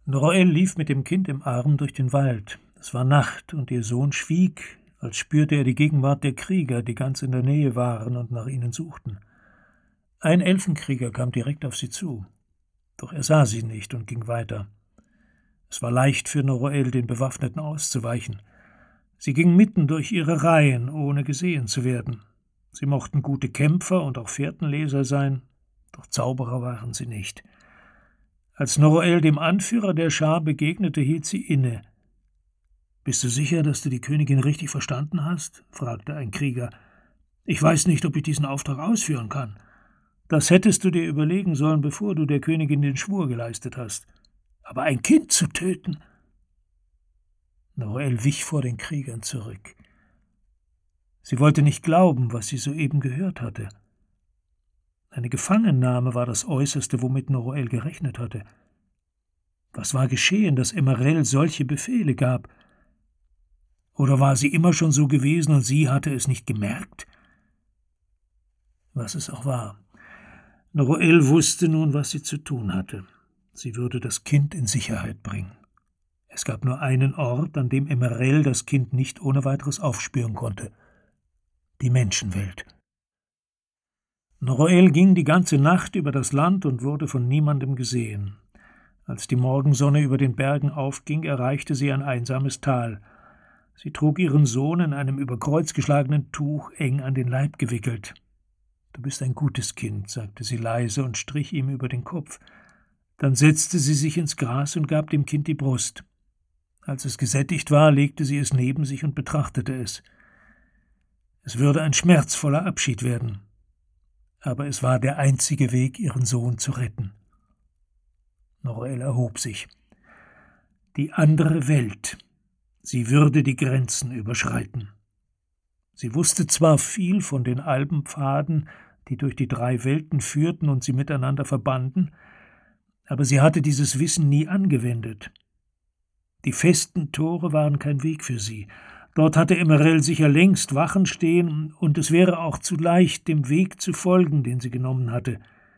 Norael lief mit dem Kind im Arm durch den Wald. Es war Nacht, und ihr Sohn schwieg, als spürte er die Gegenwart der Krieger, die ganz in der Nähe waren und nach ihnen suchten. Ein Elfenkrieger kam direkt auf sie zu. Doch er sah sie nicht und ging weiter. Es war leicht für Norael, den Bewaffneten auszuweichen. Sie ging mitten durch ihre Reihen, ohne gesehen zu werden. Sie mochten gute Kämpfer und auch Fährtenleser sein, doch Zauberer waren sie nicht. Als Norael dem Anführer der Schar begegnete, hielt sie inne. »Bist du sicher, dass du die Königin richtig verstanden hast?« fragte ein Krieger. »Ich weiß nicht, ob ich diesen Auftrag ausführen kann. Das hättest du dir überlegen sollen, bevor du der Königin den Schwur geleistet hast. Aber ein Kind zu töten?« Norael wich vor den Kriegern zurück. Sie wollte nicht glauben, was sie soeben gehört hatte. Eine Gefangennahme war das Äußerste, womit Norael gerechnet hatte. Was war geschehen, dass Emerelle solche Befehle gab? Oder war sie immer schon so gewesen und sie hatte es nicht gemerkt? Was es auch war. Norael wusste nun, was sie zu tun hatte. Sie würde das Kind in Sicherheit bringen. Es gab nur einen Ort, an dem Emerelle das Kind nicht ohne weiteres aufspüren konnte: die Menschenwelt. Norael ging die ganze Nacht über das Land und wurde von niemandem gesehen. Als die Morgensonne über den Bergen aufging, erreichte sie ein einsames Tal. Sie trug ihren Sohn in einem über Kreuz geschlagenen Tuch eng an den Leib gewickelt. »Du bist ein gutes Kind«, sagte sie leise und strich ihm über den Kopf. Dann setzte sie sich ins Gras und gab dem Kind die Brust. Als es gesättigt war, legte sie es neben sich und betrachtete es. Es würde ein schmerzvoller Abschied werden. Aber es war der einzige Weg, ihren Sohn zu retten. Norael erhob sich. Die andere Welt. Sie würde die Grenzen überschreiten. Sie wusste zwar viel von den Alpenpfaden, die durch die 3 Welten führten und sie miteinander verbanden, aber sie hatte dieses Wissen nie angewendet. Die festen Tore waren kein Weg für sie. Dort hatte Emerelle sicher längst Wachen stehen, und es wäre auch zu leicht, dem Weg zu folgen, den sie genommen hatte.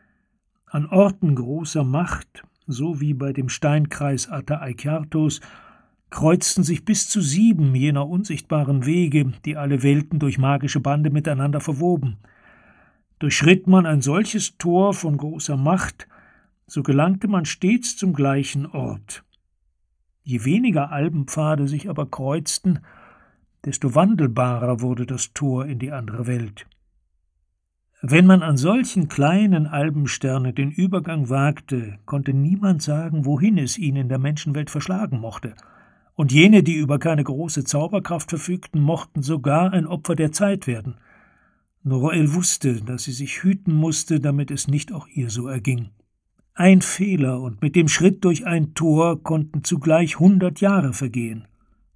An Orten großer Macht, so wie bei dem Steinkreis Ata-Aikyartos, kreuzten sich bis zu 7 jener unsichtbaren Wege, die alle Welten durch magische Bande miteinander verwoben. Durchschritt man ein solches Tor von großer Macht, so gelangte man stets zum gleichen Ort. Je weniger Alpenpfade sich aber kreuzten, desto wandelbarer wurde das Tor in die andere Welt. Wenn man an solchen kleinen Alpensternen den Übergang wagte, konnte niemand sagen, wohin es ihn in der Menschenwelt verschlagen mochte. Und jene, die über keine große Zauberkraft verfügten, mochten sogar ein Opfer der Zeit werden. Norael wusste, dass sie sich hüten musste, damit es nicht auch ihr so erging. Ein Fehler, und mit dem Schritt durch ein Tor konnten zugleich 100 Jahre vergehen.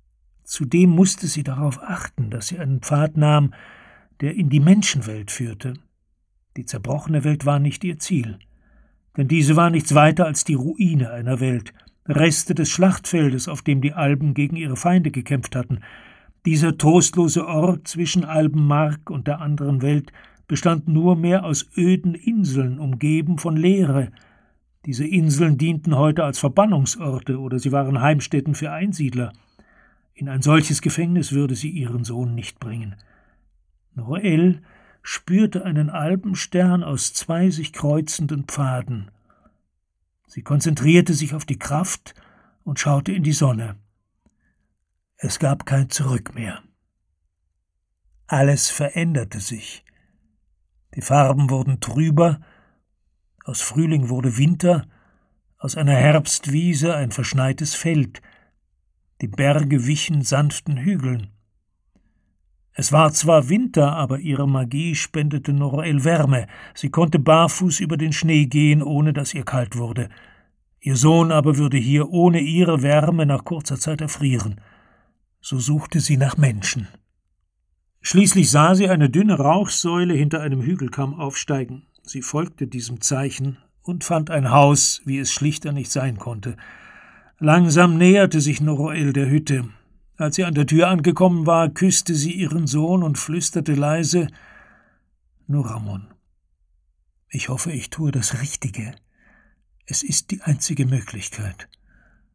Zudem musste sie darauf achten, dass sie einen Pfad nahm, der in die Menschenwelt führte. Die zerbrochene Welt war nicht ihr Ziel, denn diese war nichts weiter als die Ruine einer Welt, Reste des Schlachtfeldes, auf dem die Alben gegen ihre Feinde gekämpft hatten. Dieser trostlose Ort zwischen Albenmark und der anderen Welt bestand nur mehr aus öden Inseln, umgeben von Leere. Diese Inseln dienten heute als Verbannungsorte oder sie waren Heimstätten für Einsiedler. In ein solches Gefängnis würde sie ihren Sohn nicht bringen. Norael spürte einen Alpenstern aus 2 sich kreuzenden Pfaden. Sie konzentrierte sich auf die Kraft und schaute in die Sonne. Es gab kein Zurück mehr. Alles veränderte sich. Die Farben wurden trüber, aus Frühling wurde Winter, aus einer Herbstwiese ein verschneites Feld. Die Berge wichen sanften Hügeln. Es war zwar Winter, aber ihre Magie spendete Norael Wärme. Sie konnte barfuß über den Schnee gehen, ohne dass ihr kalt wurde. Ihr Sohn aber würde hier ohne ihre Wärme nach kurzer Zeit erfrieren. So suchte sie nach Menschen. Schließlich sah sie eine dünne Rauchsäule hinter einem Hügelkamm aufsteigen. Sie folgte diesem Zeichen und fand ein Haus, wie es schlichter nicht sein konnte. Langsam näherte sich Norael der Hütte. Als sie an der Tür angekommen war, küsste sie ihren Sohn und flüsterte leise: »Noramon, ich hoffe, ich tue das Richtige. Es ist die einzige Möglichkeit.«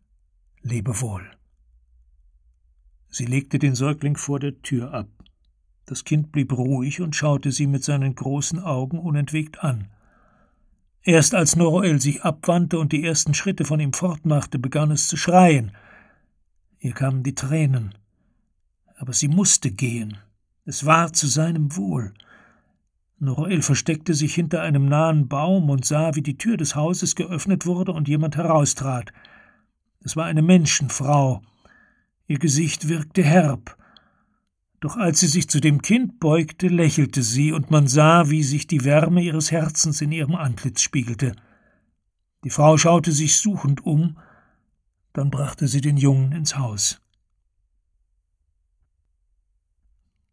»Lebe wohl.« Sie legte den Säugling vor der Tür ab. Das Kind blieb ruhig und schaute sie mit seinen großen Augen unentwegt an. Erst als Norael sich abwandte und die ersten Schritte von ihm fortmachte, begann es zu schreien. Ihr kamen die Tränen. Aber sie musste gehen. Es war zu seinem Wohl. Norael versteckte sich hinter einem nahen Baum und sah, wie die Tür des Hauses geöffnet wurde und jemand heraustrat. Es war eine Menschenfrau. Ihr Gesicht wirkte herb. Doch als sie sich zu dem Kind beugte, lächelte sie, und man sah, wie sich die Wärme ihres Herzens in ihrem Antlitz spiegelte. Die Frau schaute sich suchend um, dann brachte sie den Jungen ins Haus.